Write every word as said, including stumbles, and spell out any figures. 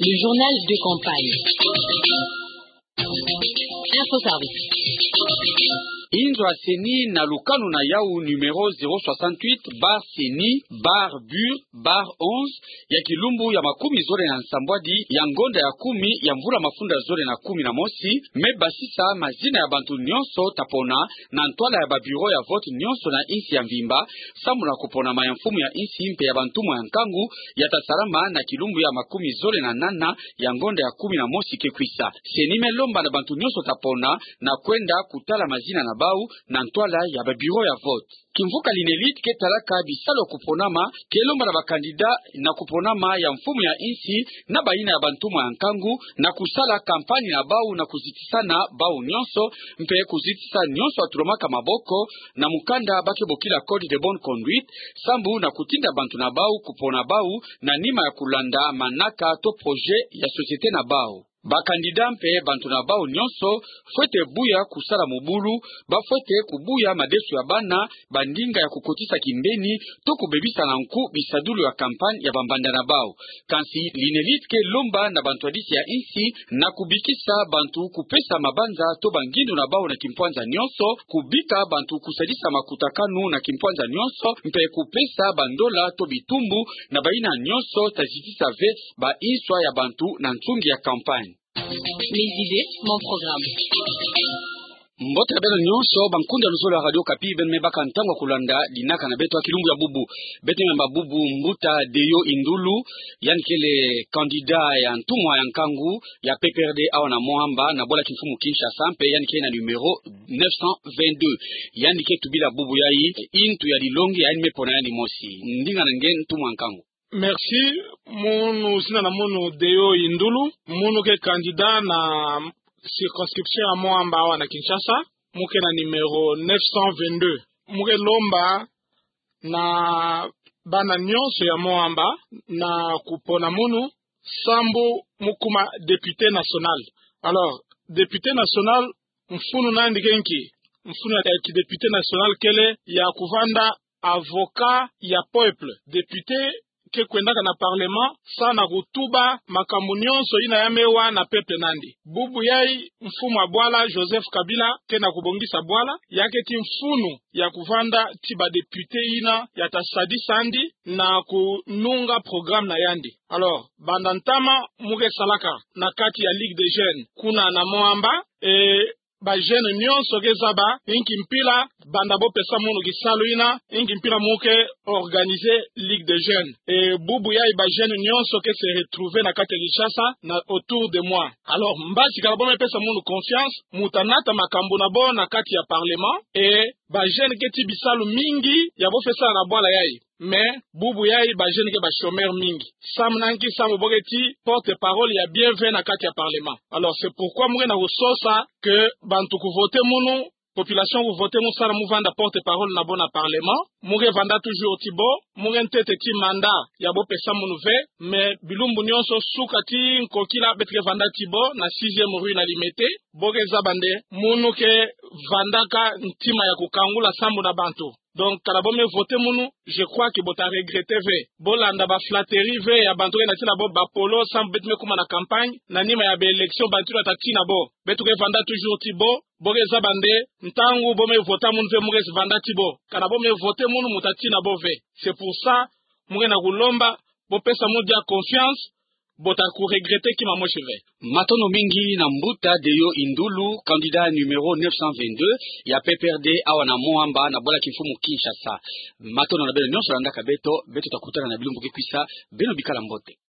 Le journal de campagne. Info Service. Inzo Seni na Lukanu na Yau numéro zéro soixante-huit bar Seni bar Bur bar onze ya Kilumbu ya makumi zore na Nsambwadi ya ngonda ya kumi ya mvula mafunda zore na kumi na mosi me basisa mazina ya bantu nyonso tapona na ntwala ya babiro ya vote nyonso na insi ya Mvimba samu na kupona mayamfumu ya insi impe ya bantu mwa nkangu ya Tasarama na Kilumbu ya makumi zore na nana ya ngonda ya kumi na mosi kekwisa. Seni melomba na bantu nyonso tapona na kwenda kutala mazina na bau na ntwala ya babiro ya vote. Kimvuka linelit ke talaka bisalo kuponama kelomba na bakandida na kuponama ya mfumu ya insi na baina ya bantumu ya nkangu na kusala kampani na bau na kuzitisana bau nyonso mpe kuzitisa nyonso atulomaka maboko na mukanda bake bokila code de bonne conduite sambu na kutinda bantu na bau kupona bau na nima ya kulanda manaka to projet ya societe na bau. Bakandida mpe bantu na bao nyonso fwete buya kusala mobulu ba fwete kubuya madesu ya bana bandinga ya kukotisa kimbeni to kubebisa na nku bisadulu ya kampani ya bambanda na bao kansi linelitke lomba na bantu adisi ya insi na kubikisa bantu kupesa mabanza to bangindu na bao na kimpwanza nyonso kubika bantu kusadisa makutakanu na kimpwanza nyonso mpe kupesa bandola to bitumbu na baina nyonso tazitisa ve ba inswa ya bantu na ntungi ya kampani. Mes idées, mon programme. Mbote beno nyonso bankunda lusolo radio Kapi ben mebaka ntangwa kulanda dinaka na beto Kilumbu ya bubu beto ya bubu mbuta deyo indulu yani kele kandida ya ntumwa ya nkangu ya P P R D awa na Moamba na bola kimfumu Kinshasa sampe yani kele na numero neuf cent vingt-deux yani ke tubila bubu yayi intu ya dilongi yani mepona yani mosi ndinga na ngen ntumwa nkangu. Merci. Munu sina na munu deyo indulu munu ke kandida na circonscription ya Moamba awa na Kinshasa muke na numero neuf cent vingt-deux muke lomba na bana nyonso ya Moamba na kupona munu sambu mukuma député national. Alors député national mfunu nandi kenki mfunu ya député national kele ya kuvanda avocat ya peuple député ke kwendaka na parlement sana kutuba makambo nyonso ina yamewa na pepe nandi bubu yai mfumu wa bwala Joseph Kabila ke na kubongisa bwala yake ti mfunu ya kuvanda tiba depute ina ya tasadi sandi na kununga programme na yandi. Alors bandantama muge salaka na kati ya Ligue des Jeunes kuna na Moamba e ba jeune nyonso kezaba inki mpila banda bo pesa munu gisalo ina inki mpila muke organiser Ligue des Jeunes et bubu ya ba jeune nyonso ke se retrouver na kati Kinshasa na autour de moi. Alors mbasi kala bo me pesa munu confiance mutanata makambo na bo na kati ya parlement et ba jeune ke ti bisalo mingi ya bo pesa na bwala yai mais bubu yai ba jeune ke ba chômeur mingi samnanki samu bogeti porte parole ya bienvenue na kati ya parlement. Alors c'est pourquoi mwe na usosa que bantu ku voter munu population ku voter mu sala mu vanda porte parole na bona parlement mwe vanda toujours tibo mwe ntete ti mandat ya bo pesa munu ve mais bilumbu nyonso sukati nkokila betre vanda tibo na sixième rue na limete boge zabande munu ke vandaka ntima ya kukangula sambu na bantu. Donc kala bome voter munu je crois que bota regretter ve bolanda ba flatterie ve ya bantu ke na tina bo ba polo sam betme kuma na campagne na nima ya be election bantu ta tina bo betu ke vanda toujours tibo boge zabande ntangu bome voter munu ve muge vanda tibo kala bome voter munu mutatina bo ve. C'est pour ça muge na kulomba bo pesa mu dia confiance bota ku regretter ki mamo cheve matono mingi na mbuta deyo indulu candidat numéro neuf cent vingt-deux ya P P R D awa na Moamba na bola kimfumu Kinshasa matono na beno nyonso landa kabeto beto takutana na bilumbu kikwisa beno bikala mbote.